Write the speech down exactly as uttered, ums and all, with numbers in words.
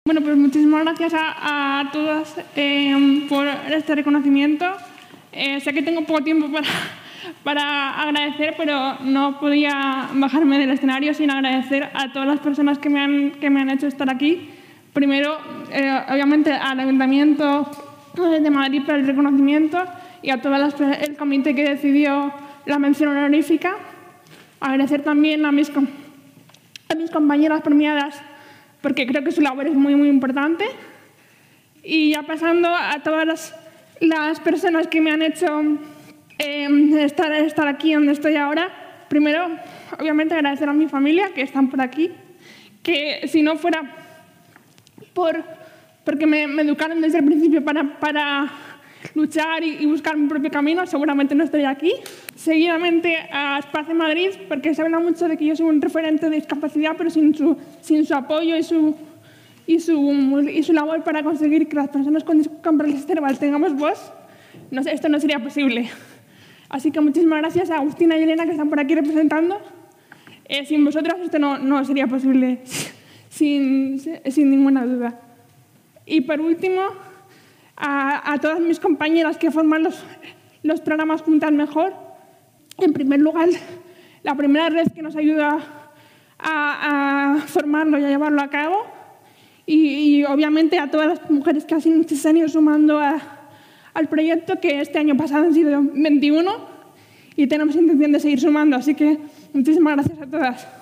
Bueno, pues muchísimas gracias a, a todas eh, por este reconocimiento. Eh, sé que tengo poco tiempo para, para agradecer, pero no podía bajarme del escenario sin agradecer a todas las personas que me han, que me han hecho estar aquí. Primero, eh, obviamente, al Ayuntamiento de Madrid por el reconocimiento y a todo el comité que decidió la mención honorífica. Agradecer también a mis, a mis compañeras premiadas, porque creo que su labor es muy, muy importante. Y ya pasando a todas las, las personas que me han hecho eh, estar, estar aquí donde estoy ahora. Primero, obviamente, agradecer a mi familia, que están por aquí, que si no fuera por, porque me, me educaron desde el principio para, para luchar y, y buscar mi propio camino, seguramente no estaría aquí. Seguidamente a Espacio Madrid, porque se habla mucho de que yo soy un referente de discapacidad, pero sin su, sin su apoyo y su, y, su, y su labor para conseguir que las personas con discapacidad cerebral tengamos voz, no sé, esto no sería posible. Así que muchísimas gracias a Agustina y Elena, que están por aquí representando. Eh, sin vosotras esto no, no sería posible, sin, sin ninguna duda. Y por último, a, a todas mis compañeras que forman los, los programas Juntas Mejor. En primer lugar, la primera red que nos ayuda a, a formarlo y a llevarlo a cabo. Y, y obviamente a todas las mujeres que así se han ido sumando a, al proyecto, que este año pasado han sido veintiuno y tenemos intención de seguir sumando. Así que muchísimas gracias a todas.